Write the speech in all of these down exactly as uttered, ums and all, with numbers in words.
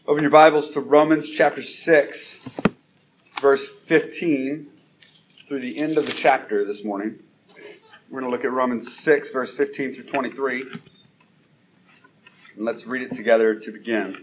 Open your Bibles to Romans chapter six, verse fifteen, through the end of the chapter this morning. We're going to look at Romans six, verse fifteen through twenty-three. And let's read it together to begin.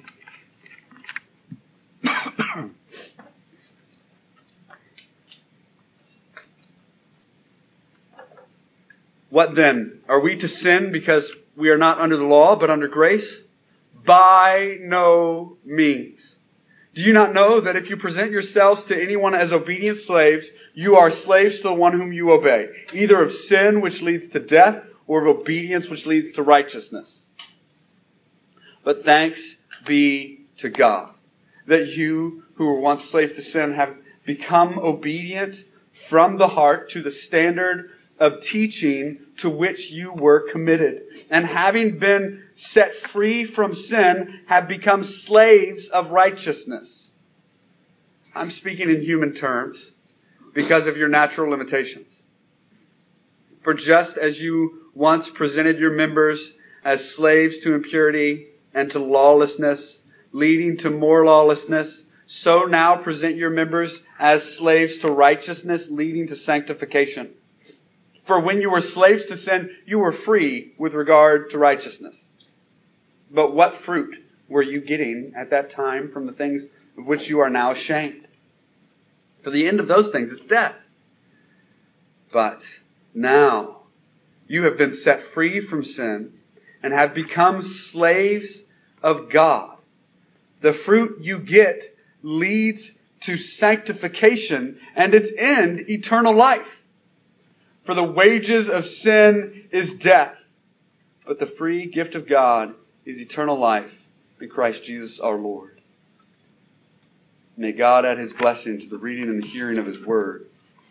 What then? Are we to sin because we are not under the law, but under grace? By no means. Do you not know that if you present yourselves to anyone as obedient slaves, you are slaves to the one whom you obey, either of sin, which leads to death, or of obedience, which leads to righteousness? But thanks be to God that you, who were once slaves to sin, have become obedient from the heart to the standard of teaching to which you were committed, and having been set free from sin, have become slaves of righteousness. I'm speaking in human terms because of your natural limitations. For just as you once presented your members as slaves to impurity and to lawlessness, leading to more lawlessness, so now present your members as slaves to righteousness, leading to sanctification. For when you were slaves to sin, you were free with regard to righteousness. But what fruit were you getting at that time from the things of which you are now ashamed? For the end of those things is death. But now you have been set free from sin and have become slaves of God. The fruit you get leads to sanctification, and its end, eternal life. For the wages of sin is death, but the free gift of God is eternal life in Christ Jesus our Lord. May God add His blessing to the reading and the hearing of His Word.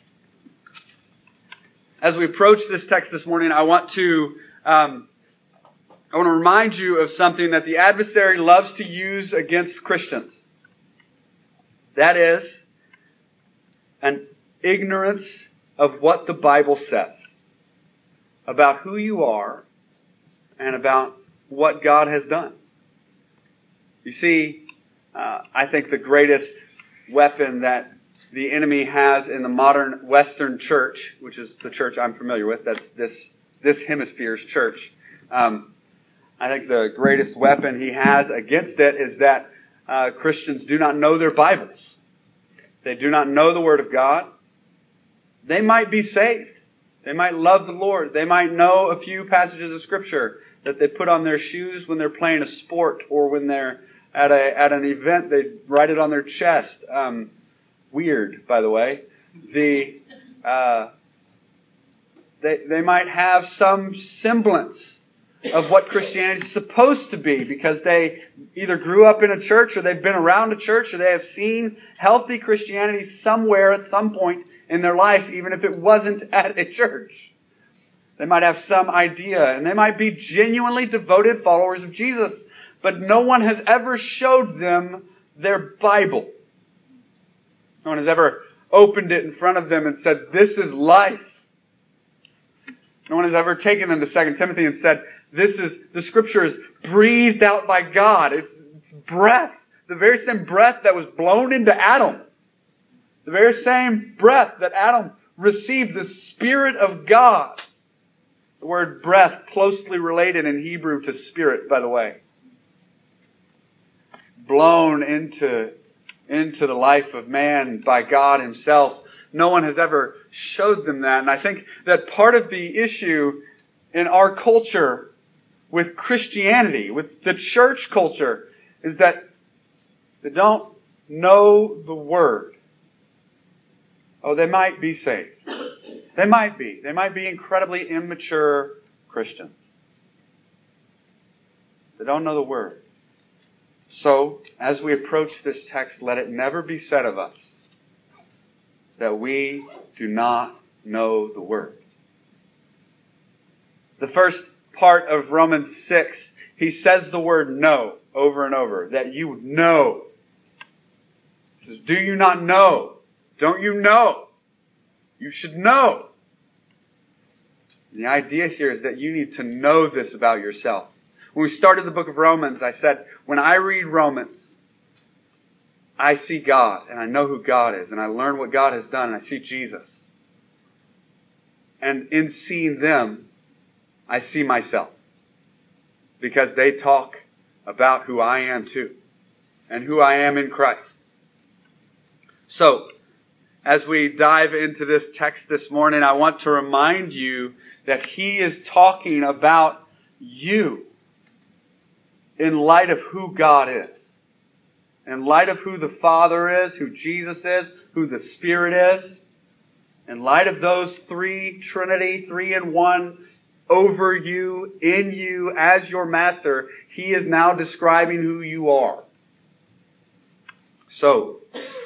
As we approach this text this morning, I want to um, I want to remind you of something that the adversary loves to use against Christians. That is an ignorance of what the Bible says about who you are and about what God has done. You see, uh, I think the greatest weapon that the enemy has in the modern Western church, which is the church I'm familiar with, that's this this hemisphere's church, um, I think the greatest weapon he has against it is that uh, Christians do not know their Bibles. They do not know the Word of God. They might be saved. They might love the Lord. They might know a few passages of Scripture that they put on their shoes when they're playing a sport or when they're at a at an event. They write it on their chest. Um, weird, by the way. The uh, they they might have some semblance of what Christianity is supposed to be because they either grew up in a church or they've been around a church or they have seen healthy Christianity somewhere at some point in their life, even if it wasn't at a church. They might have some idea, and they might be genuinely devoted followers of Jesus, but no one has ever showed them their Bible. No one has ever opened it in front of them and said, "This is life." No one has ever taken them to Second Timothy and said, "This is, the Scripture is breathed out by God. It's, it's breath, the very same breath that was blown into Adam. The very same breath that Adam received, the Spirit of God." The word breath closely related in Hebrew to spirit, by the way. Blown into, into the life of man by God Himself. No one has ever showed them that. And I think that part of the issue in our culture with Christianity, with the church culture, is that they don't know the Word. Oh, they might be saved. They might be. They might be incredibly immature Christians. They don't know the Word. So, as we approach this text, let it never be said of us that we do not know the Word. The first part of Romans six, he says the word know over and over, that you know. He says, do you not know? Don't you know? You should know. And the idea here is that you need to know this about yourself. When we started the book of Romans, I said, when I read Romans, I see God, and I know who God is, and I learn what God has done, and I see Jesus. And in seeing them, I see myself. Because they talk about who I am too, and who I am in Christ. So, as we dive into this text this morning, I want to remind you that he is talking about you in light of who God is. In light of who the Father is, who Jesus is, who the Spirit is. In light of those three, Trinity, three in one, over you, in you, as your master, he is now describing who you are. So,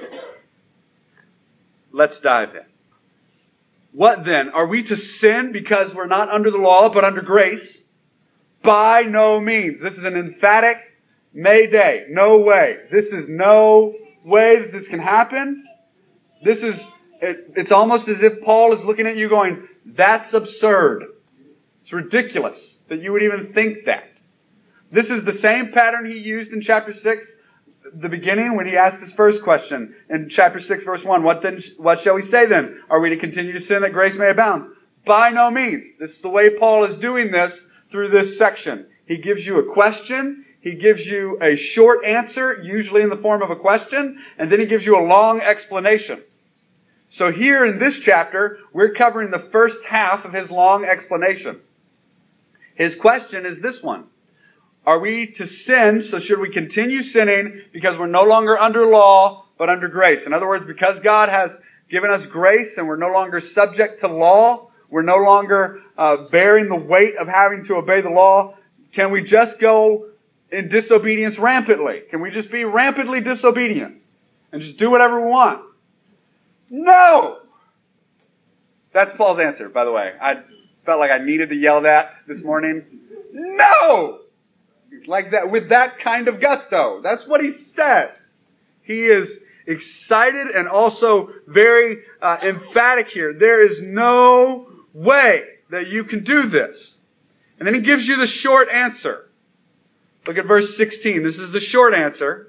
let's dive in. What then? Are we to sin because we're not under the law but under grace? By no means. This is an emphatic mayday. No way. This is no way that this can happen. This is, it, it's almost as if Paul is looking at you going, that's absurd. It's ridiculous that you would even think that. This is the same pattern he used in chapter six, the beginning, when he asked his first question in chapter six, verse one. What then? What shall we say then? Are we to continue to sin that grace may abound? By no means. This is the way Paul is doing this through this section. He gives you a question. He gives you a short answer, usually in the form of a question, and then he gives you a long explanation. So here in this chapter, we're covering the first half of his long explanation. His question is this one. Are we to sin, so should we continue sinning because we're no longer under law, but under grace? In other words, because God has given us grace and we're no longer subject to law, we're no longer uh, bearing the weight of having to obey the law, can we just go in disobedience rampantly? Can we just be rampantly disobedient and just do whatever we want? No! That's Paul's answer, by the way. I felt like I needed to yell that this morning. No! Like that, with that kind of gusto. That's what he says. He is excited and also very uh, emphatic here. There is no way that you can do this. And then he gives you the short answer. Look at verse sixteen. This is the short answer.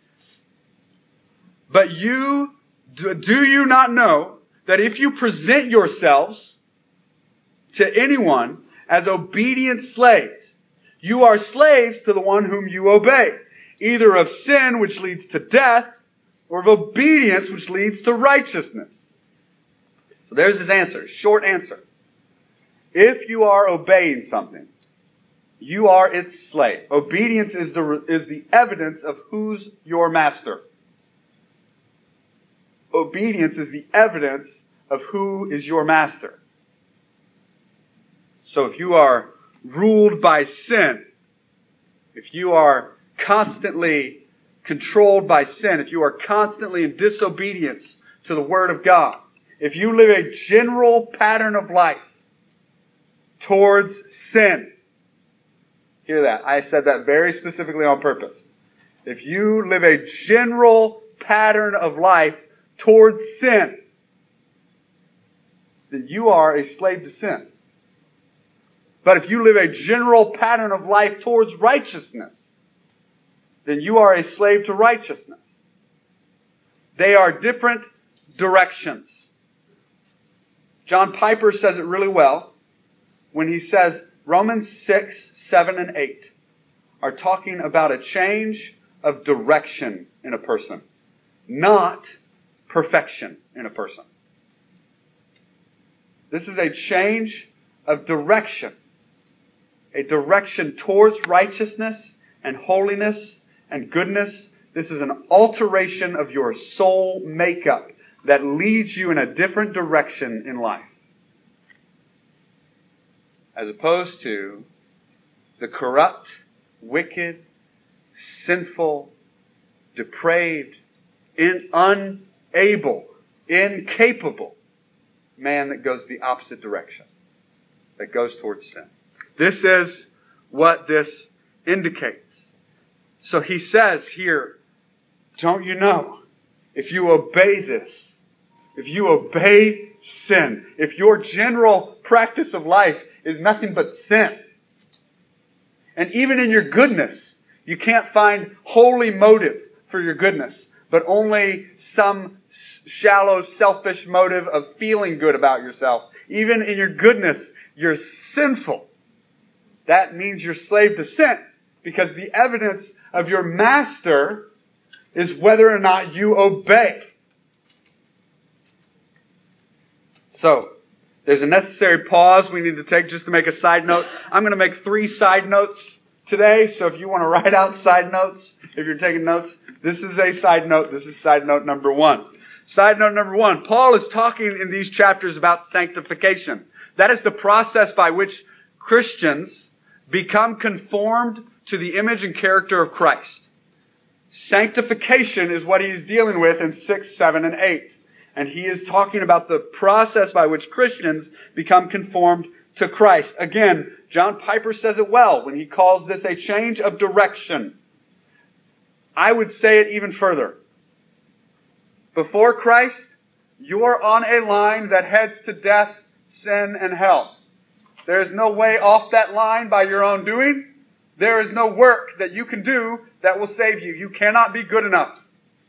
But you, do you not know that if you present yourselves to anyone as obedient slaves, you are slaves to the one whom you obey, either of sin, which leads to death, or of obedience, which leads to righteousness. So there's his answer, short answer. If you are obeying something, you are its slave. Obedience is the, is the evidence of who's your master. Obedience is the evidence of who is your master. So if you are ruled by sin, if you are constantly controlled by sin, if you are constantly in disobedience to the Word of God, if you live a general pattern of life towards sin, hear that, I said that very specifically on purpose. If you live a general pattern of life towards sin, then you are a slave to sin. But if you live a general pattern of life towards righteousness, then you are a slave to righteousness. They are different directions. John Piper says it really well when he says Romans six, seven, and eight are talking about a change of direction in a person, not perfection in a person. This is a change of direction. A direction towards righteousness and holiness and goodness. This is an alteration of your soul makeup that leads you in a different direction in life. As opposed to the corrupt, wicked, sinful, depraved, in, unable, incapable man that goes the opposite direction, that goes towards sin. This is what this indicates. So he says here, don't you know, if you obey this, if you obey sin, if your general practice of life is nothing but sin, And even in your goodness, you can't find holy motive for your goodness, but only some shallow, selfish motive of feeling good about yourself. Even in your goodness, you're sinful. That means you're slave to sin, because the evidence of your master is whether or not you obey. So, there's a necessary pause we need to take just to make a side note. I'm going to make three side notes today, so if you want to write out side notes, if you're taking notes, this is a side note. This is side note number one. Side note number one, Paul is talking in these chapters about sanctification. That is the process by which Christians become conformed to the image and character of Christ. Sanctification is what he's dealing with in six, seven, and eight. And he is talking about the process by which Christians become conformed to Christ. Again, John Piper says it well when he calls this a change of direction. I would say it even further. Before Christ, you are on a line that heads to death, sin, and hell. There is no way off that line by your own doing. There is no work that you can do that will save you. You cannot be good enough.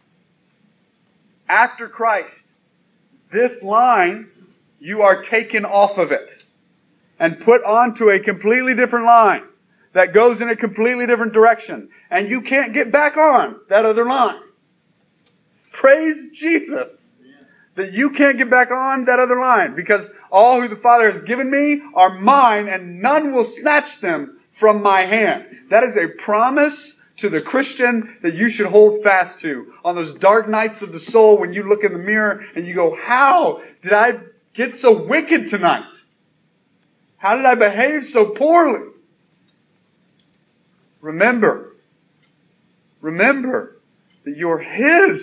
After Christ, this line, you are taken off of it and put onto a completely different line that goes in a completely different direction. And you can't get back on that other line. Praise Jesus that you can't get back on that other line, because all who the Father has given me are mine, and none will snatch them from my hand. That is a promise to the Christian that you should hold fast to on those dark nights of the soul when you look in the mirror and you go, how did I get so wicked tonight? How did I behave so poorly? Remember, remember that you're His.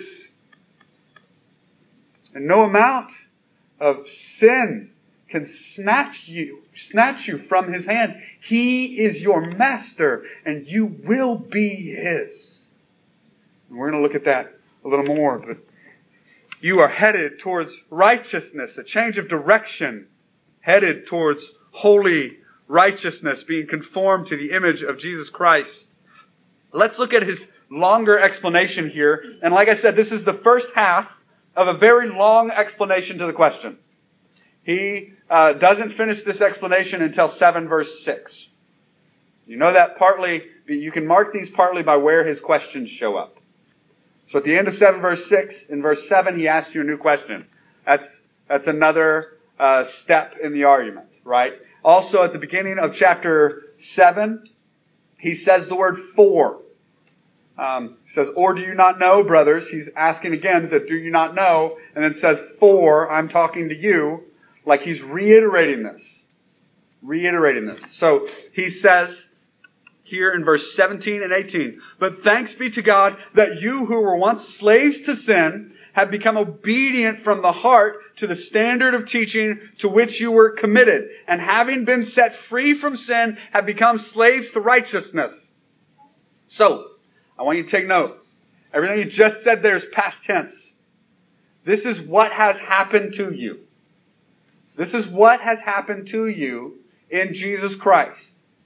And no amount of sin can snatch you, snatch you from His hand. He is your master, and you will be His. And we're going to look at that a little more. But you are headed towards righteousness, a change of direction, headed towards holy righteousness, being conformed to the image of Jesus Christ. Let's look at his longer explanation here. And like I said, this is the first half of a very long explanation to the question. He uh, doesn't finish this explanation until seven verse six. You know that partly, you can mark these partly by where his questions show up. So at the end of seven verse six, in verse seven, he asks you a new question. That's, that's another uh, step in the argument, right? Also at the beginning of chapter seven, he says the word for. Um, he says, or do you not know, brothers? He's asking again, that do you not know? And then says, for, I'm talking to you. Like he's reiterating this. Reiterating this. So he says here in verse seventeen and eighteen, but thanks be to God that you who were once slaves to sin have become obedient from the heart to the standard of teaching to which you were committed. And having been set free from sin, have become slaves to righteousness. So, I want you to take note. Everything you just said there is past tense. This is what has happened to you. This is what has happened to you in Jesus Christ.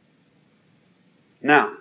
Now,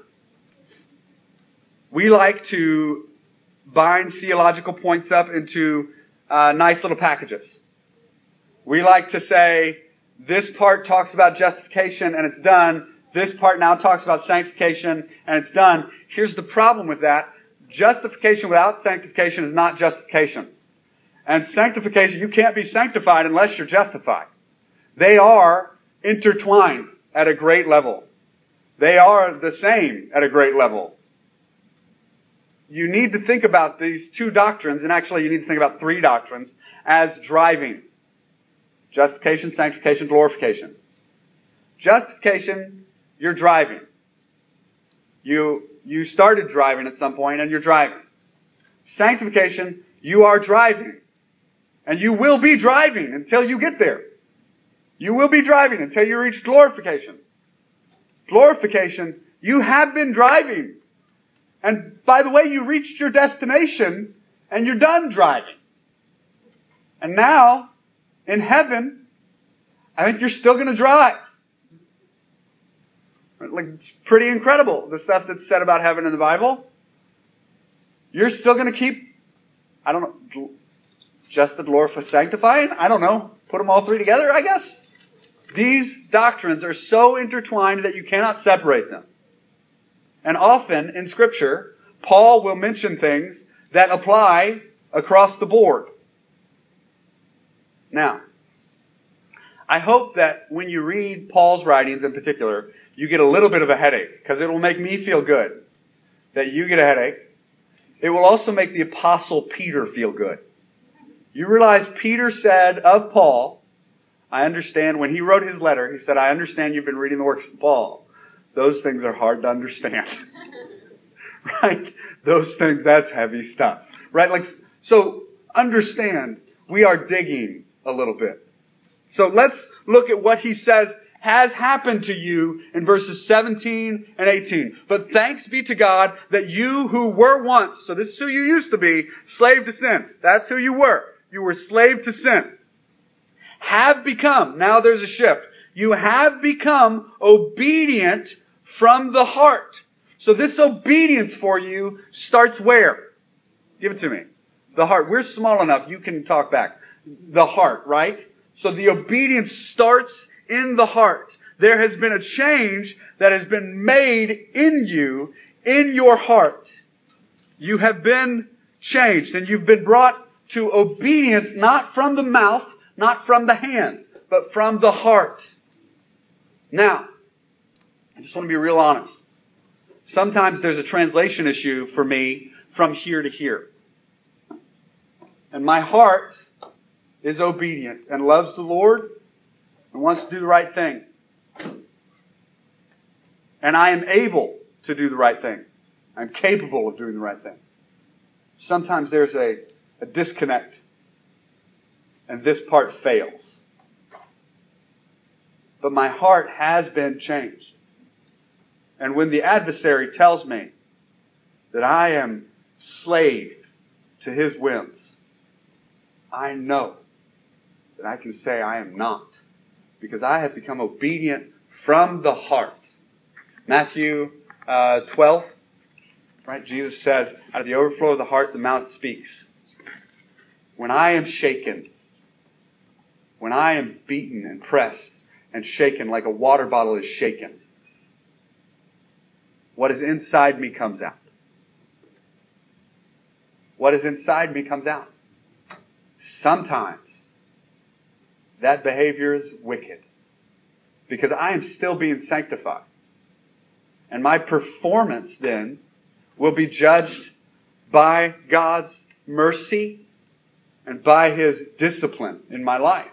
we like to bind theological points up into uh, nice little packages. We like to say, this part talks about justification and it's done. This part now talks about sanctification and it's done. Here's the problem with that. Justification without sanctification is not justification. And sanctification, you can't be sanctified unless you're justified. They are intertwined at a great level. They are the same at a great level. You need to think about these two doctrines, and actually you need to think about three doctrines, as driving. Justification, sanctification, glorification. Justification, you're driving. You, you started driving at some point and you're driving. Sanctification, you are driving. And you will be driving until you get there. You will be driving until you reach glorification. Glorification, you have been driving. And by the way, you reached your destination and you're done driving. And now, in heaven, I think you're still going to drive. Like, it's pretty incredible, the stuff that's said about heaven in the Bible. You're still going to keep, I don't know, justed, glorified, sanctifying? I don't know. Put them all three together, I guess. These doctrines are so intertwined that you cannot separate them. And often in Scripture, Paul will mention things that apply across the board. Now, I hope that when you read Paul's writings in particular, you get a little bit of a headache, because it will make me feel good that you get a headache. It will also make the Apostle Peter feel good. You realize Peter said of Paul, I understand, when he wrote his letter, he said, I understand you've been reading the works of Paul. Those things are hard to understand. Right? Those things, that's heavy stuff. Right? Like, so understand, we are digging a little bit. So let's look at what he says has happened to you in verses seventeen and eighteen. But thanks be to God that you who were once, so this is who you used to be, slave to sin. That's who you were. You were slave to sin. Have become, now there's a shift. You have become obedient from the heart. So this obedience for you starts where? Give it to me. The heart. We're small enough, you can talk back. The heart, right? So the obedience starts in the heart. There has been a change that has been made in you, in your heart. You have been changed, and you've been brought to obedience, not from the mouth, not from the hands, but from the heart. Now, I just want to be real honest. Sometimes there's a translation issue for me from here to here. And my heart is obedient and loves the Lord and wants to do the right thing. And I am able to do the right thing. I'm capable of doing the right thing. Sometimes there's a, a disconnect, and this part fails. But my heart has been changed. And when the adversary tells me that I am slave to his whims, I know that I can say I am not, because I have become obedient from the heart. Matthew uh, twelve, right? Jesus says, out of the overflow of the heart, the mouth speaks. When I am shaken, when I am beaten and pressed and shaken like a water bottle is shaken, what is inside me comes out. What is inside me comes out. Sometimes that behavior is wicked, because I am still being sanctified. And my performance then will be judged by God's mercy and by His discipline in my life.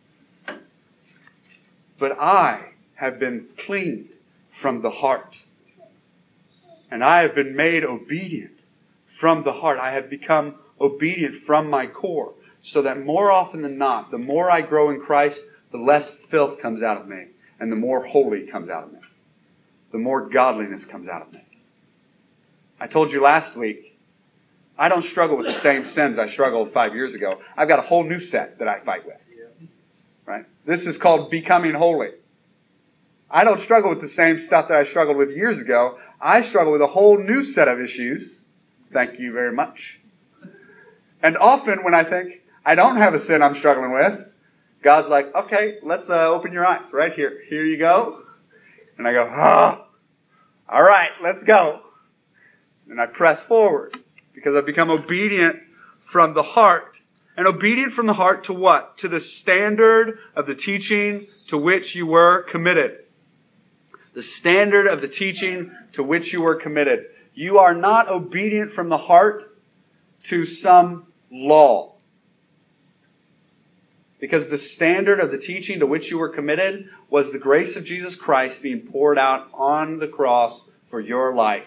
But I have been cleaned from the heart. And I have been made obedient from the heart. I have become obedient from my core. So that more often than not, the more I grow in Christ, the less filth comes out of me. And the more holy comes out of me. The more godliness comes out of me. I told you last week, I don't struggle with the same sins I struggled five years ago. I've got a whole new set that I fight with. Right? This is called becoming holy. I don't struggle with the same stuff that I struggled with years ago. I struggle with a whole new set of issues. Thank you very much. And often when I think I don't have a sin I'm struggling with, God's like, okay, let's uh, open your eyes right here. Here you go. And I go, oh, all right, let's go. And I press forward because I've become obedient from the heart. And obedient from the heart to what? To the standard of the teaching to which you were committed. The standard of the teaching to which you were committed. You are not obedient from the heart to some law. Because the standard of the teaching to which you were committed was the grace of Jesus Christ being poured out on the cross for your life.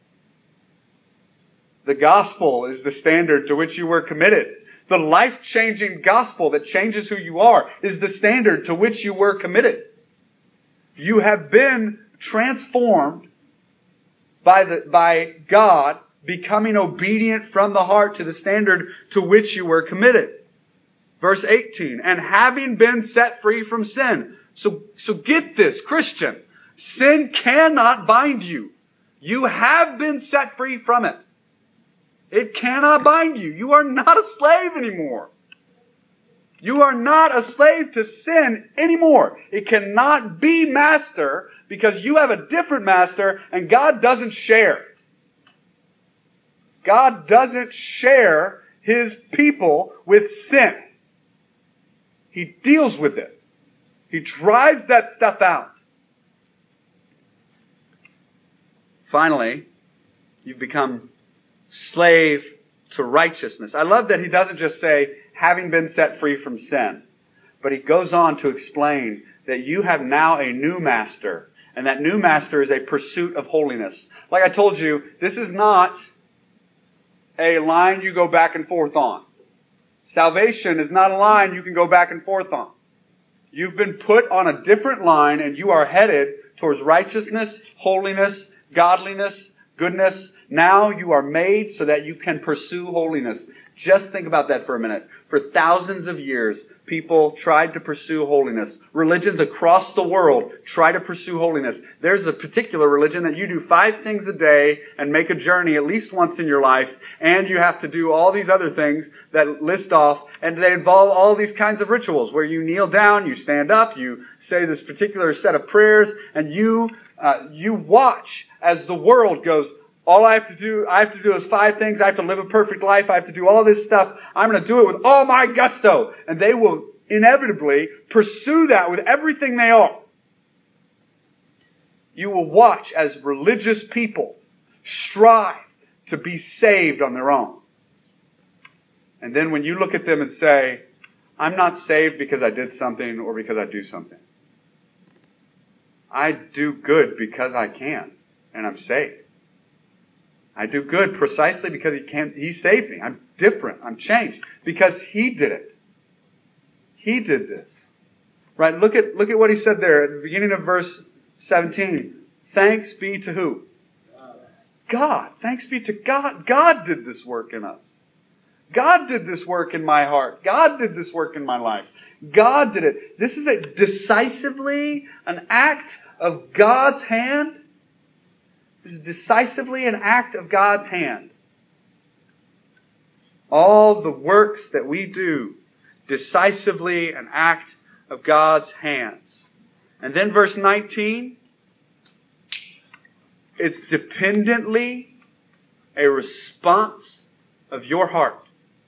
The gospel is the standard to which you were committed. The life-changing gospel that changes who you are is the standard to which you were committed. You have been transformed by the, by God becoming obedient from the heart to the standard to which you were committed. Verse eighteen, and having been set free from sin. So, so get this, Christian. Sin cannot bind you. You have been set free from it. It cannot bind you. You are not a slave anymore. You are not a slave to sin anymore. It cannot be master because you have a different master and God doesn't share. God doesn't share His people with sin. He deals with it. He drives that stuff out. Finally, you've become slave to righteousness. I love that he doesn't just say, having been set free from sin, but he goes on to explain that you have now a new master, and that new master is a pursuit of holiness. Like I told you, this is not a line you go back and forth on. Salvation is not a line you can go back and forth on. You've been put on a different line, and you are headed towards righteousness, holiness, godliness, goodness. Now you are made so that you can pursue holiness. Just think about that for a minute. For thousands of years, people tried to pursue holiness. Religions across the world try to pursue holiness. There's a particular religion that you do five things a day and make a journey at least once in your life, and you have to do all these other things that list off, and they involve all these kinds of rituals where you kneel down, you stand up, you say this particular set of prayers, and you uh, you watch as the world goes, all I have to do, I have to do is five things. I have to live a perfect life. I have to do all this stuff. I'm going to do it with all my gusto. And they will inevitably pursue that with everything they are. You will watch as religious people strive to be saved on their own. And then when you look at them and say, I'm not saved because I did something or because I do something. I do good because I can, and I'm saved. I do good precisely because He can. He saved me. I'm different. I'm changed because He did it. He did this. Right? Look at look at what He said there at the beginning of verse seventeen. Thanks be to who? God. Thanks be to God. God did this work in us. God did this work in my heart. God did this work in my life. God did it. This is a decisively an act of God's hand. This is decisively an act of God's hand. All the works that we do, decisively an act of God's hands. And then verse nineteen, it's dependently a response of your heart.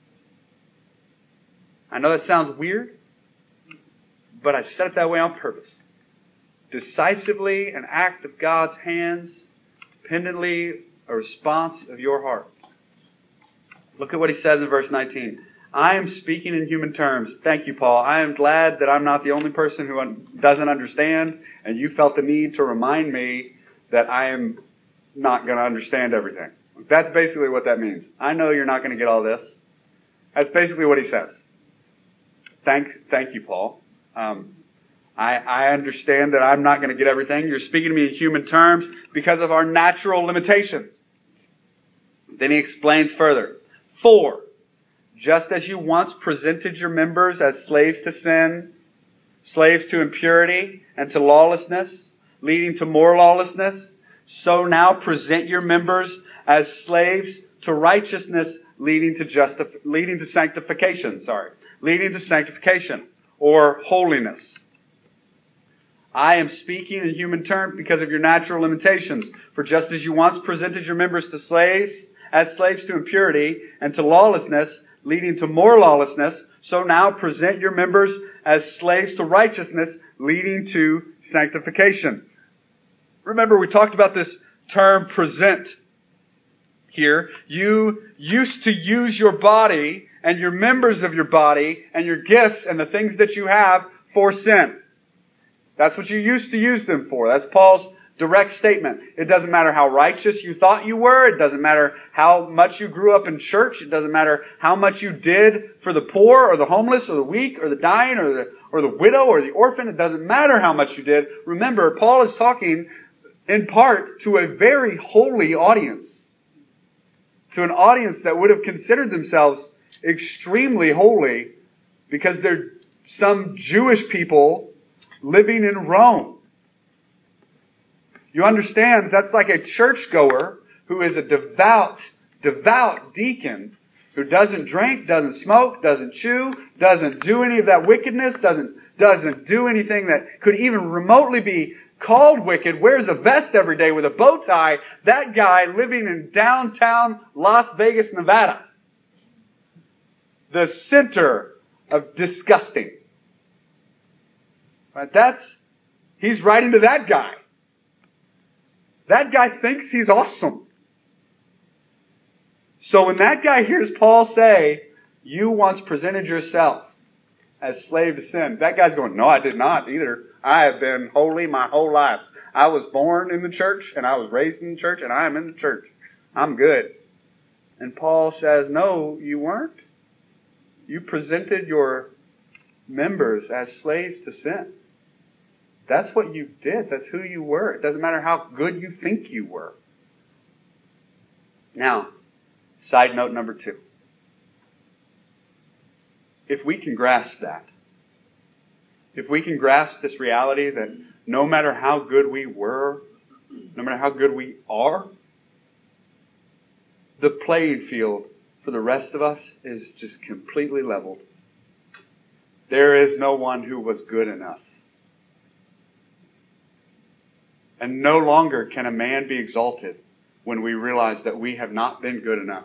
I know that sounds weird, but I said it that way on purpose. Decisively an act of God's hands, dependently a response of your heart. Look at what he says in verse nineteen. I am speaking in human terms. Thank you, Paul. I am glad that I'm not the only person who un- doesn't understand, and you felt the need to remind me that I am not going to understand everything. That's basically what that means. I know you're not going to get all this. That's basically what he says. Thanks, thank you, Paul. Um, I, I understand that I'm not going to get everything. You're speaking to me in human terms because of our natural limitations. Then he explains further. For, just as you once presented your members as slaves to sin, slaves to impurity, and to lawlessness, leading to more lawlessness, so now present your members as slaves to righteousness, leading to justif- leading to sanctification. Sorry, leading to sanctification or holiness. I am speaking in human terms because of your natural limitations. For just as you once presented your members to slaves, as slaves to impurity and to lawlessness, leading to more lawlessness, so now present your members as slaves to righteousness, leading to sanctification. Remember, we talked about this term present here. You used to use your body and your members of your body and your gifts and the things that you have for sin. That's what you used to use them for. That's Paul's direct statement. It doesn't matter how righteous you thought you were. It doesn't matter how much you grew up in church. It doesn't matter how much you did for the poor or the homeless or the weak or the dying or the, or the widow or the orphan. It doesn't matter how much you did. Remember, Paul is talking in part to a very holy audience. To an audience that would have considered themselves extremely holy because they're some Jewish people living in Rome. You understand that's like a churchgoer who is a devout, devout deacon who doesn't drink, doesn't smoke, doesn't chew, doesn't do any of that wickedness, doesn't, doesn't do anything that could even remotely be called wicked, wears a vest every day with a bow tie. That guy living in downtown Las Vegas, Nevada. The center of disgusting. Right? That's, he's writing to that guy. That guy thinks he's awesome. So when that guy hears Paul say, you once presented yourself as slave to sin, that guy's going, no, I did not either. I have been holy my whole life. I was born in the church and I was raised in the church and I am in the church. I'm good. And Paul says, no, you weren't. You presented your members as slaves to sin. That's what you did. That's who you were. It doesn't matter how good you think you were. Now, side note number two. If we can grasp that, if we can grasp this reality that no matter how good we were, no matter how good we are, the playing field for the rest of us is just completely leveled. There is no one who was good enough. And no longer can a man be exalted when we realize that we have not been good enough.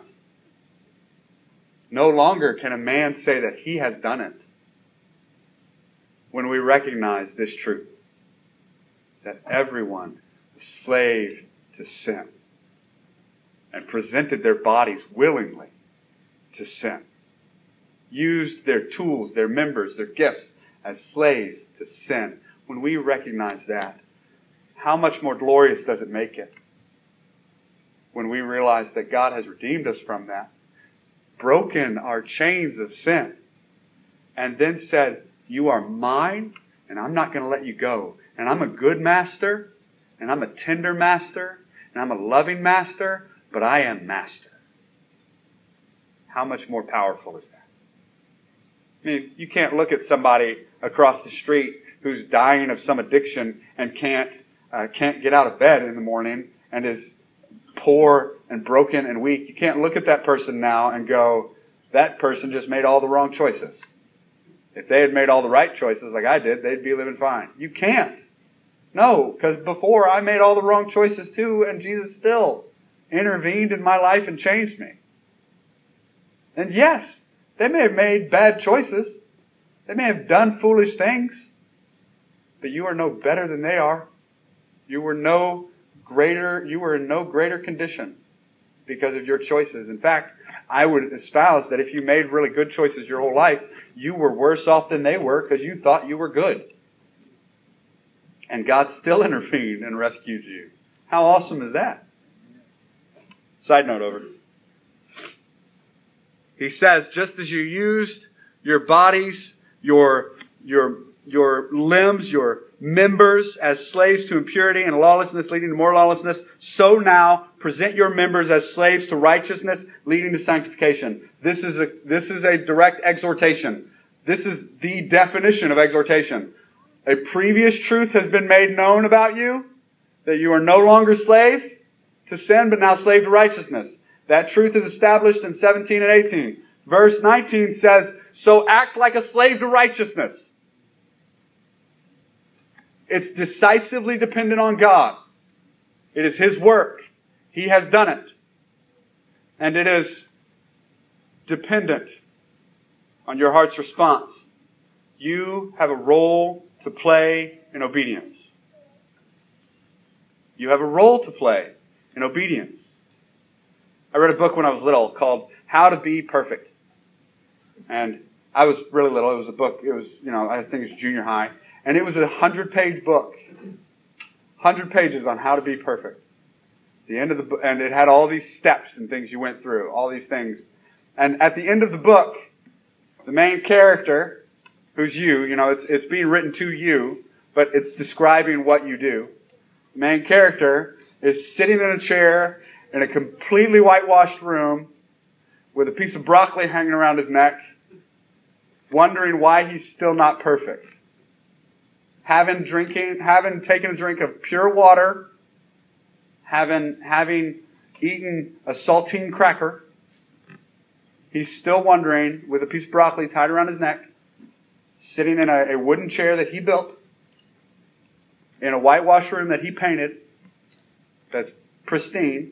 No longer can a man say that he has done it when we recognize this truth, that everyone is slave to sin and presented their bodies willingly to sin, used their tools, their members, their gifts as slaves to sin. When we recognize that, how much more glorious does it make it when we realize that God has redeemed us from that, broken our chains of sin, and then said, you are mine, and I'm not going to let you go. And I'm a good master, and I'm a tender master, and I'm a loving master, but I am master. How much more powerful is that? I mean, you can't look at somebody across the street who's dying of some addiction and can't uh, can't get out of bed in the morning and is poor and broken and weak. You can't look at that person now and go, that person just made all the wrong choices. If they had made all the right choices like I did, they'd be living fine. You can't. No, because before I made all the wrong choices too, and Jesus still intervened in my life and changed me. And yes, they may have made bad choices. They may have done foolish things. But you are no better than they are. You were no greater, you were in no greater condition because of your choices. In fact, I would espouse that if you made really good choices your whole life, you were worse off than they were because you thought you were good. And God still intervened and rescued you. How awesome is that? Side note over. He says, just as you used your bodies, your, your, your limbs, your members as slaves to impurity and lawlessness leading to more lawlessness, so now present your members as slaves to righteousness leading to sanctification. This is a, this is a direct exhortation. This is the definition of exhortation. A previous truth has been made known about you, that you are no longer slave to sin, but now slave to righteousness. That truth is established in seventeen and eighteen. Verse nineteen says, so act like a slave to righteousness. It's decisively dependent on God. It is His work. He has done it. And it is dependent on your heart's response. You have a role to play in obedience. You have a role to play in obedience. I read a book when I was little called How to Be Perfect. And I was really little. It was a book. It was, you know, I think it was junior high. And it was a hundred-page book. Hundred pages on how to be perfect. The end of the book, and it had all these steps and things you went through, all these things. And at the end of the book, the main character, who's you, you know, it's it's being written to you, but it's describing what you do. The main character is sitting in a chair in a completely whitewashed room with a piece of broccoli hanging around his neck, wondering why he's still not perfect. Having drinking, having taken a drink of pure water having, having eaten a saltine cracker. He's still wondering, with a piece of broccoli tied around his neck, sitting in a, a wooden chair that he built, in a whitewash room that he painted, that's pristine.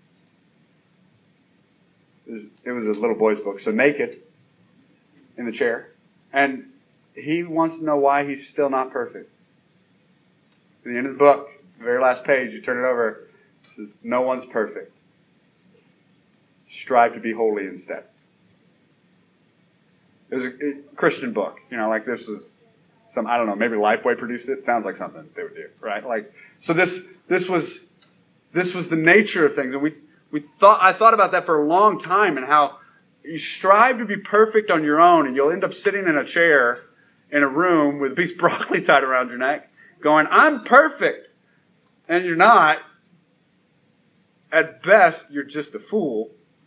It was, it was a little boy's book, so naked, in the chair. And he wants to know why he's still not perfect. At the end of the book, the very last page, you turn it over, it says, no one's perfect. Strive to be holy instead. It was a, a Christian book. You know, like this was some, I don't know, maybe Lifeway produced it. Sounds like something they would do, right? Like, so this, this was, this was the nature of things. And we, we thought, I thought about that for a long time, and how you strive to be perfect on your own, and you'll end up sitting in a chair in a room with a piece of broccoli tied around your neck going, I'm perfect. And you're not. At best, you're just a fool.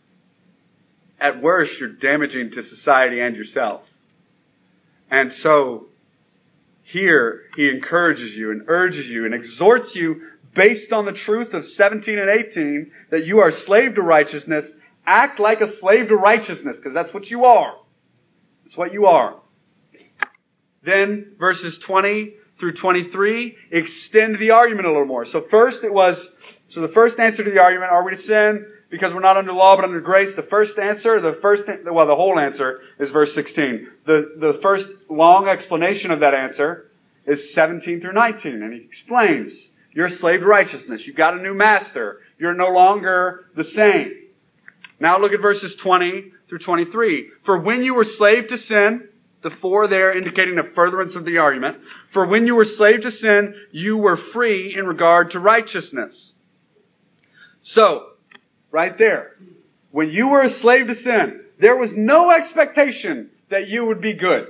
At worst, you're damaging to society and yourself. And so, here, he encourages you and urges you and exhorts you based on the truth of seventeen and eighteen that you are slave to righteousness. Act like a slave to righteousness, because that's what you are. That's what you are. Then, verses twenty through twenty-three, extend the argument a little more. So first it was, so the first answer to the argument, are we to sin because we're not under law but under grace? The first answer, the first, well, the whole answer is verse sixteen. The, the first long explanation of that answer is seventeen through nineteen. And he explains, you're a slave to righteousness. You've got a new master. You're no longer the same. Now look at verses twenty through twenty-three. For when you were slave to sin, the four there indicating a furtherance of the argument. For when you were slave to sin, you were free in regard to righteousness. So, right there. When you were a slave to sin, there was no expectation that you would be good.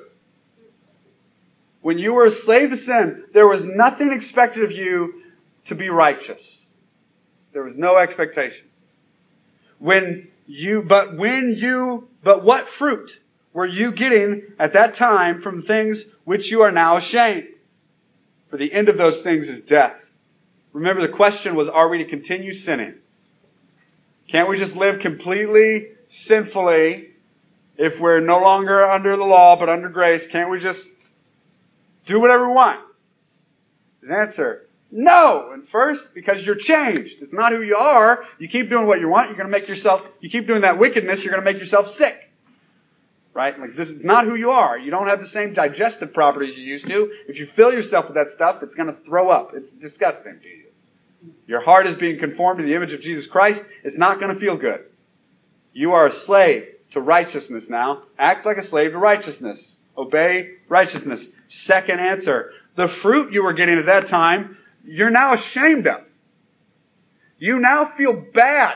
When you were a slave to sin, there was nothing expected of you to be righteous. There was no expectation. When you, but when you, but what fruit were you getting at that time from things which you are now ashamed? For the end of those things is death. Remember, the question was, are we to continue sinning? Can't we just live completely sinfully if we're no longer under the law but under grace? Can't we just do whatever we want? The answer, no. And first, because you're changed. It's not who you are. You keep doing what you want, you're going to make yourself, you keep doing that wickedness, you're going to make yourself sick. Right? Like, this is not who you are. You don't have the same digestive properties you used to. If you fill yourself with that stuff, it's going to throw up. It's disgusting to you. Your heart is being conformed to the image of Jesus Christ. It's not going to feel good. You are a slave to righteousness now. Act like a slave to righteousness. Obey righteousness. Second answer. The fruit you were getting at that time, you're now ashamed of. You now feel bad.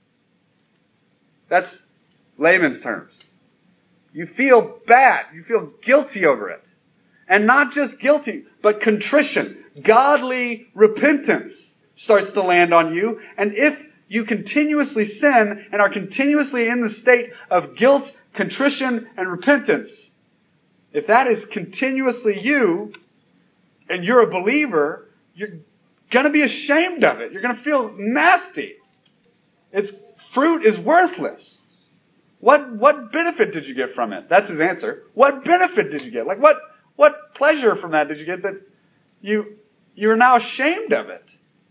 That's layman's terms. You feel bad. You feel guilty over it. And not just guilty, but contrition. Godly repentance starts to land on you. And if you continuously sin and are continuously in the state of guilt, contrition, and repentance, if that is continuously you, and you're a believer, you're going to be ashamed of it. You're going to feel nasty. Its fruit is worthless. What what benefit did you get from it? That's his answer. What benefit did you get? Like what what pleasure from that did you get that you you are now ashamed of it?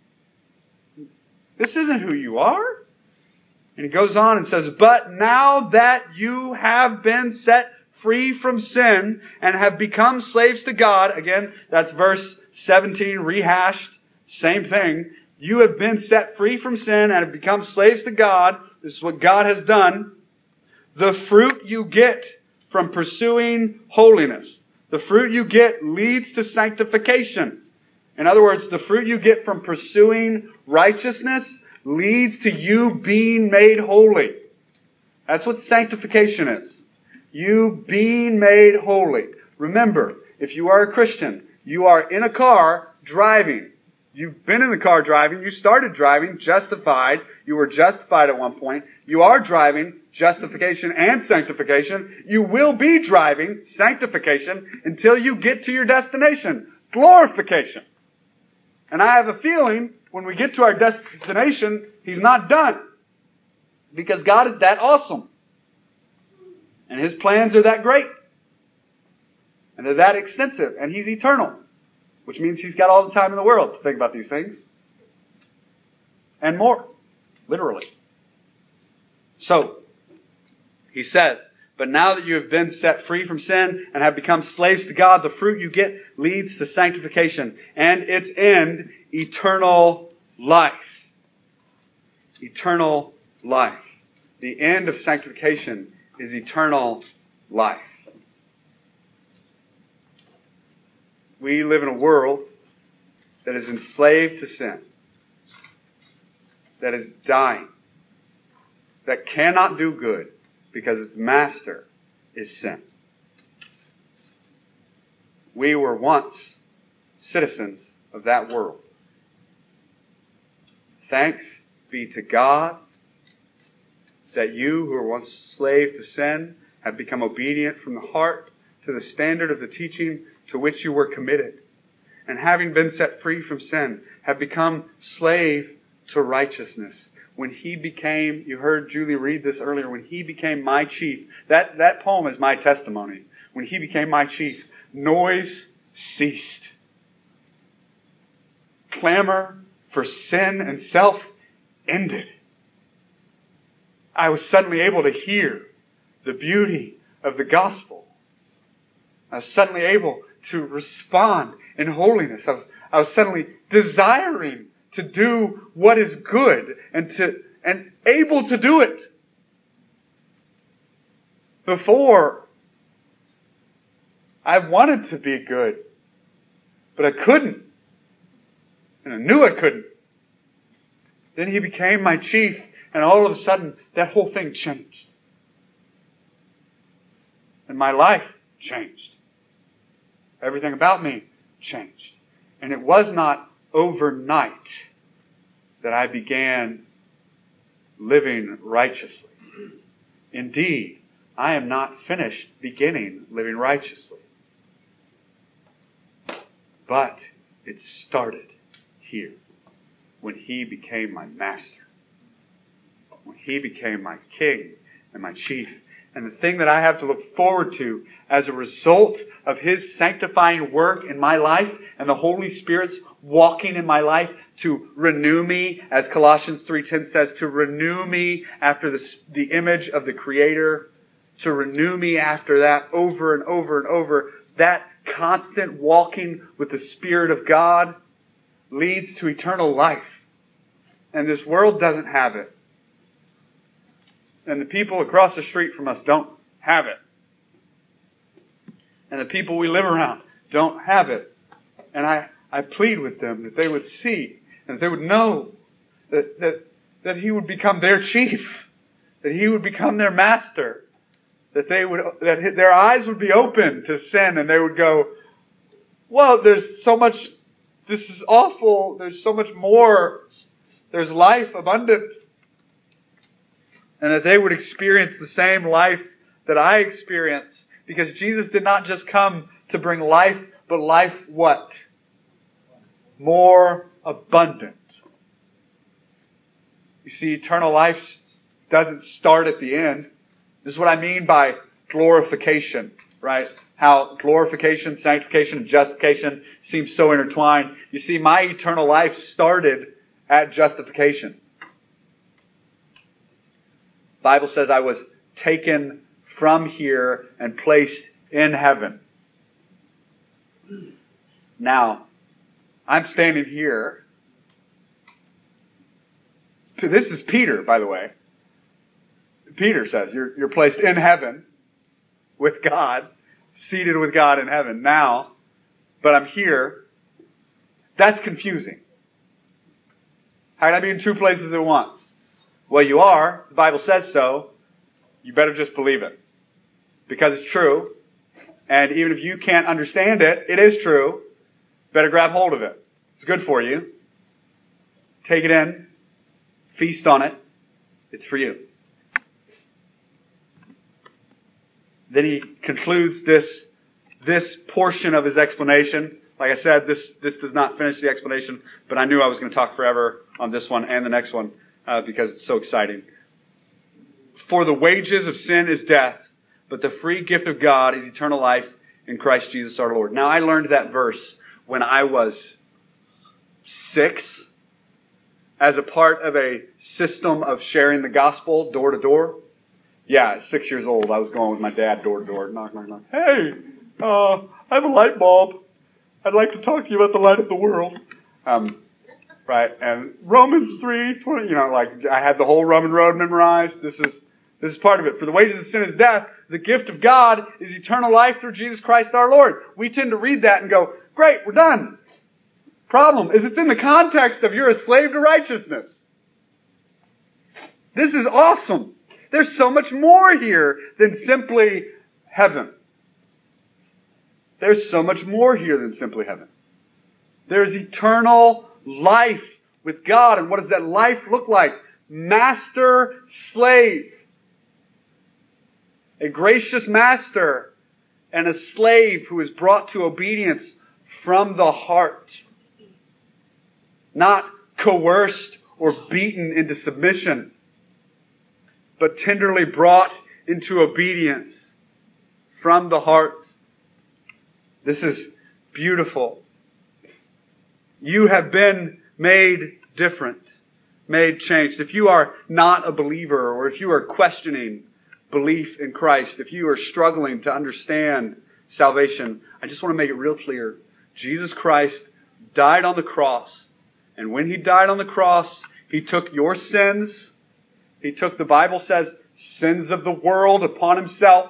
This isn't who you are. And he goes on and says, but now that you have been set free from sin and have become slaves to God, again, that's verse seventeen rehashed, same thing. You have been set free from sin and have become slaves to God. This is what God has done. The fruit you get from pursuing holiness, the fruit you get leads to sanctification. In other words, the fruit you get from pursuing righteousness leads to you being made holy. That's what sanctification is. You being made holy. Remember, if you are a Christian, you are in a car driving. You've been in the car driving. You started driving, justified. You were justified at one point. You are driving, justification and sanctification. You will be driving, sanctification, until you get to your destination, glorification. And I have a feeling when we get to our destination, He's not done. Because God is that awesome. And His plans are that great. And they're that extensive. And He's eternal. Which means He's got all the time in the world to think about these things. And more. Literally. So, He says, but now that you have been set free from sin and have become slaves to God, the fruit you get leads to sanctification. And its end, eternal life. Eternal life. The end of sanctification is eternal life. We live in a world that is enslaved to sin. That is dying. That cannot do good because its master is sin. We were once citizens of that world. Thanks be to God that you who were once slaves to sin have become obedient from the heart to the standard of the teaching to which you were committed. And having been set free from sin, have become slave to righteousness. When He became, you heard Julie read this earlier, when He became my chief, that, that poem is my testimony. When He became my chief, noise ceased. Clamor for sin and self ended. I was suddenly able to hear the beauty of the gospel. I was suddenly able to respond in holiness. I was, I was suddenly desiring to do what is good and to and able to do it. Before, I wanted to be good, but I couldn't. And I knew I couldn't. Then He became my chief, and all of a sudden, that whole thing changed. And my life changed. Everything about me changed. And it was not overnight that I began living righteously. Indeed, I am not finished beginning living righteously. But it started here when He became my master. When He became my king and my chief. And the thing that I have to look forward to as a result of His sanctifying work in my life and the Holy Spirit's walking in my life to renew me, as Colossians three ten says, to renew me after the, the image of the Creator, to renew me after that over and over and over. That constant walking with the Spirit of God leads to eternal life. And this world doesn't have it. And the people across the street from us don't have it. And the people we live around don't have it. And I, I plead with them that they would see and that they would know that, that, that He would become their chief, that He would become their master, that they would, that their eyes would be open to sin and they would go, well, there's so much, this is awful, there's so much more, there's life abundant. And that they would experience the same life that I experience. Because Jesus did not just come to bring life, but life what? More abundant. You see, eternal life doesn't start at the end. This is what I mean by glorification, right? How glorification, sanctification, and justification seem so intertwined. You see, my eternal life started at justification. The Bible says I was taken from here and placed in heaven. Now, I'm standing here. This is Peter, by the way. Peter says you're, you're placed in heaven with God, seated with God in heaven now, but I'm here. That's confusing. How can I be in two places at once? Well, you are. The Bible says so. You better just believe it. Because it's true. And even if you can't understand it, it is true. Better grab hold of it. It's good for you. Take it in. Feast on it. It's for you. Then he concludes this, this portion of his explanation Like I said, this, this does not finish the explanation, but I knew I was going to talk forever on this one and the next one uh, because it's so exciting. For the wages of sin is death, but the free gift of God is eternal life in Christ Jesus our Lord. Now, I learned that verse when I was six as a part of a system of sharing the gospel door to door. Yeah, at six years old, I was going with my dad door to door. Knock, knock, knock. Hey, uh, I have a light bulb. I'd like to talk to you about the light of the world. Um, right, and Romans three twenty, you know, like I had the whole Roman road memorized. This is this is part of it. For the wages of sin is death. The gift of God is eternal life through Jesus Christ our Lord. We tend to read that and go, great, we're done. Problem is it's in the context of you're a slave to righteousness. This is awesome. There's so much more here than simply heaven. There's so much more here than simply heaven. There's eternal life with God. And what does that life look like? Master, slave. A gracious master and a slave who is brought to obedience from the heart. Not coerced or beaten into submission, but tenderly brought into obedience from the heart. This is beautiful. You have been made different, made changed. If you are not a believer, or if you are questioning belief in Christ, if you are struggling to understand salvation, I just want to make it real clear. Jesus Christ died on the cross. And when He died on the cross, He took your sins. He took, the Bible says, sins of the world upon Himself.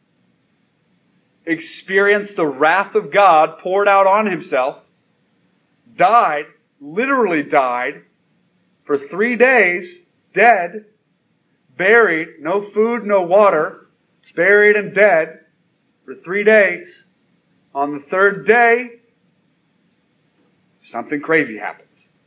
Experienced the wrath of God poured out on Himself. Died, literally died, for three days, dead, buried, no food, no water, buried and dead for three days. On the third day, something crazy happens.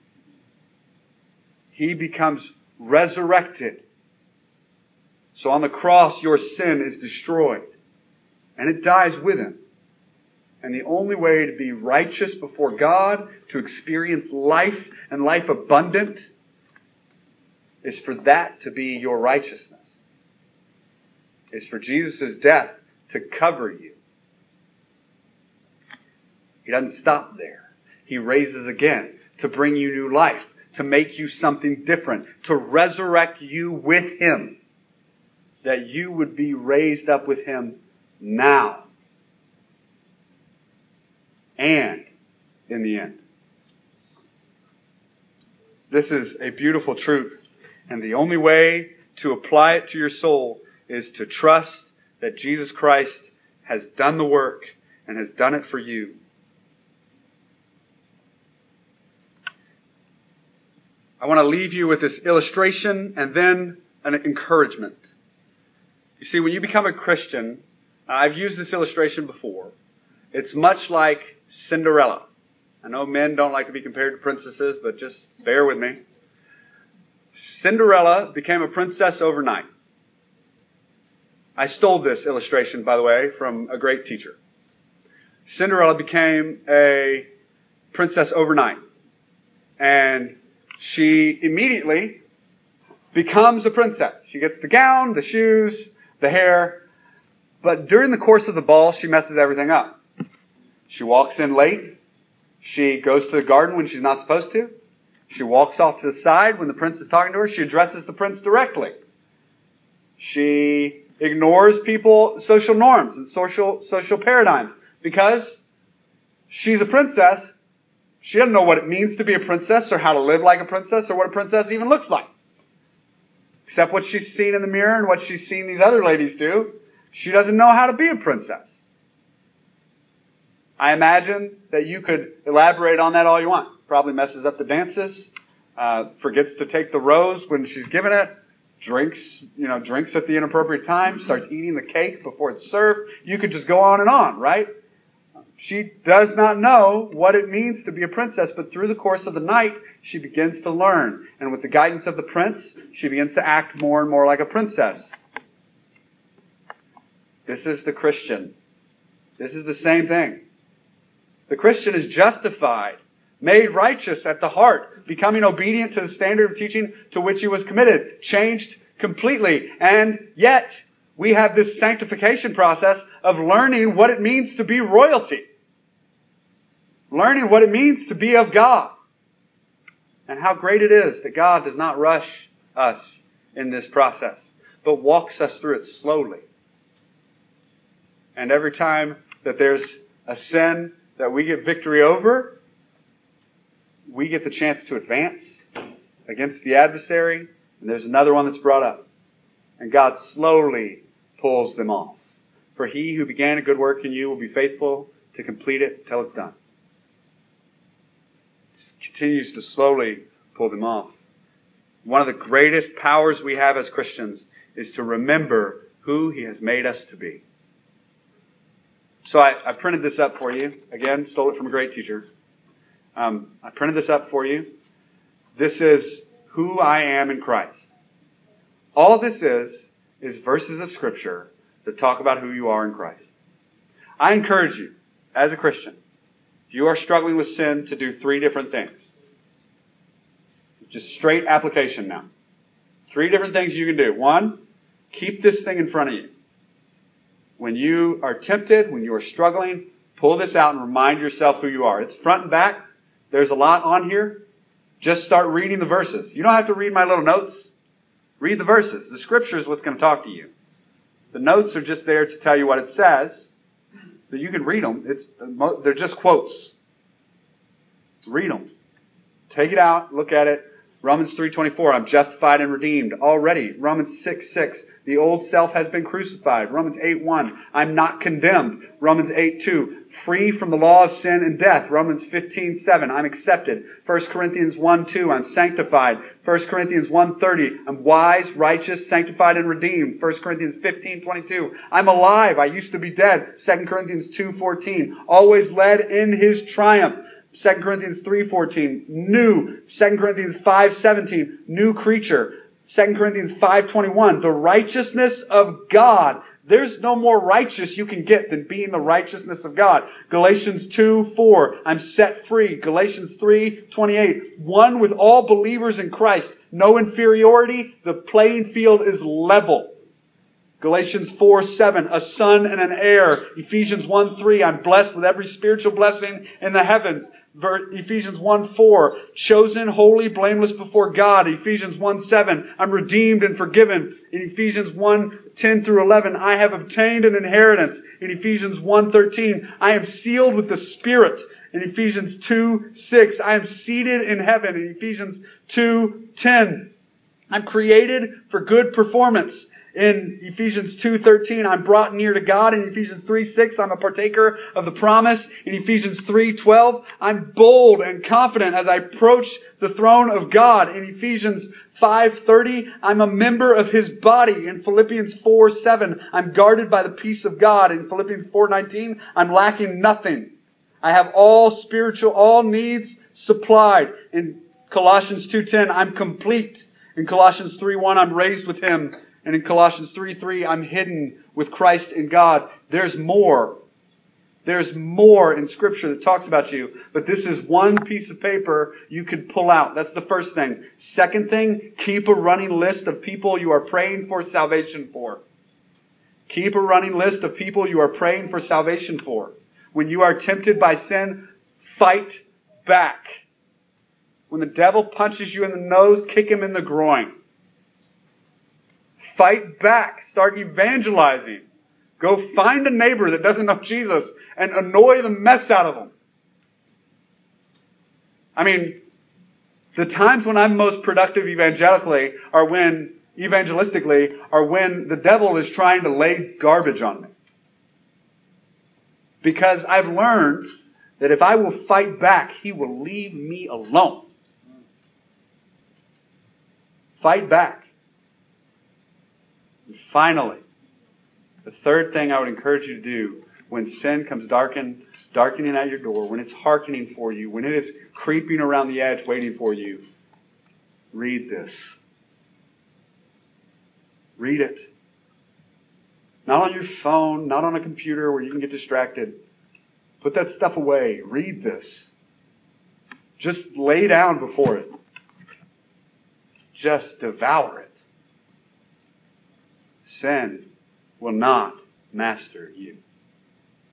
He becomes resurrected. So on the cross, your sin is destroyed. And it dies with Him. And the only way to be righteous before God, to experience life and life abundant, is for that to be your righteousness. Is for Jesus' death to cover you. He doesn't stop there. He raises again to bring you new life, to make you something different, to resurrect you with Him, that you would be raised up with Him now and in the end. This is a beautiful truth, and the only way to apply it to your soul is to trust that Jesus Christ has done the work and has done it for you. I want to leave you with this illustration and then an encouragement. You see, when you become a Christian, I've used this illustration before. It's much like Cinderella. I know men don't like to be compared to princesses, but just bear with me. Cinderella became a princess overnight. I stole this illustration, by the way, from a great teacher. Cinderella became a princess overnight. And she immediately becomes a princess. She gets the gown, the shoes, the hair. But during the course of the ball, she messes everything up. She walks in late. She goes to the garden when she's not supposed to. She walks off to the side when the prince is talking to her. She addresses the prince directly. She ignores people, social norms and social social paradigms. Because she's a princess, she doesn't know what it means to be a princess or how to live like a princess or what a princess even looks like. Except what she's seen in the mirror and what she's seen these other ladies do. She doesn't know how to be a princess. I imagine that you could elaborate on that all you want. Probably messes up the dances, uh, forgets to take the rose when she's given it, drinks, you know, drinks at the inappropriate time, starts eating the cake before it's served. You could just go on and on, right? She does not know what it means to be a princess, but through the course of the night, she begins to learn. And with the guidance of the prince, she begins to act more and more like a princess. This is the Christian. This is the same thing. The Christian is justified, made righteous at the heart, becoming obedient to the standard of teaching to which he was committed, changed completely. And yet, we have this sanctification process of learning what it means to be royalty. Learning what it means to be of God. And how great it is that God does not rush us in this process, but walks us through it slowly. And every time that there's a sin that we get victory over, we get the chance to advance against the adversary, and there's another one that's brought up. And God slowly pulls them off. For he who began a good work in you will be faithful to complete it till it's done. Continues to slowly pull them off. One of the greatest powers we have as Christians is to remember who he has made us to be. So I, I printed this up for you. Again, stole it from a great teacher. Um, I printed this up for you. This is who I am in Christ. All this is, is verses of Scripture that talk about who you are in Christ. I encourage you, as a Christian, if you are struggling with sin, to do three different things. Just straight application now. Three different things you can do. One, keep this thing in front of you. When you are tempted, when you are struggling, pull this out and remind yourself who you are. It's front and back. There's a lot on here. Just start reading the verses. You don't have to read my little notes. Read the verses. The Scripture is what's going to talk to you. The notes are just there to tell you what it says. So you can read them. It's, they're just quotes. Read them. Take it out. Look at it. Romans three twenty-four, I'm justified and redeemed already. Romans six six, the old self has been crucified. Romans eight one, I'm not condemned. Romans eight two, free from the law of sin and death. Romans fifteen seven, I'm accepted. First Corinthians one two, I'm sanctified. First Corinthians one thirty, I'm wise, righteous, sanctified, and redeemed. First Corinthians fifteen twenty-two, I'm alive, I used to be dead. Second Corinthians two fourteen, always led in his triumph. Second Corinthians three fourteen, new. Second Corinthians five seventeen, new creature. Second Corinthians five twenty-one, the righteousness of God. There's no more righteous you can get than being the righteousness of God. Galatians two four, I'm set free. Galatians three twenty-eight, one with all believers in Christ. No inferiority. The playing field is level. Galatians four seven, a son and an heir. Ephesians one three, I'm blessed with every spiritual blessing in the heavens. Ephesians one four, chosen, holy, blameless before God. Ephesians one seven, I'm redeemed and forgiven. In Ephesians one ten through eleven, I have obtained an inheritance. In Ephesians one thirteen, I am sealed with the Spirit. In Ephesians two six, I am seated in heaven. In Ephesians two ten, I'm created for good performance. In Ephesians two thirteen, I'm brought near to God. In Ephesians three six, I'm a partaker of the promise. In Ephesians three twelve, I'm bold and confident as I approach the throne of God. In Ephesians five thirty, I'm a member of His body. In Philippians four seven, I'm guarded by the peace of God. In Philippians four nineteen, I'm lacking nothing. I have all spiritual, all needs supplied. In Colossians two ten, I'm complete. In Colossians three one, I'm raised with Him. And in Colossians three three, I'm hidden with Christ in God. There's more. There's more in Scripture that talks about you. But this is one piece of paper you can pull out. That's the first thing. Second thing, keep a running list of people you are praying for salvation for. Keep a running list of people you are praying for salvation for. When you are tempted by sin, fight back. When the devil punches you in the nose, kick him in the groin. Fight back. Start evangelizing. Go find a neighbor that doesn't know Jesus and annoy the mess out of them. I mean, the times when I'm most productive evangelically are when, evangelistically, are when the devil is trying to lay garbage on me. Because I've learned that if I will fight back, he will leave me alone. Fight back. And finally, the third thing I would encourage you to do when sin comes darken, darkening at your door, when it's hearkening for you, when it is creeping around the edge waiting for you, read this. Read it. Not on your phone, not on a computer where you can get distracted. Put that stuff away. Read this. Just lay down before it. Just devour it. Sin will not master you.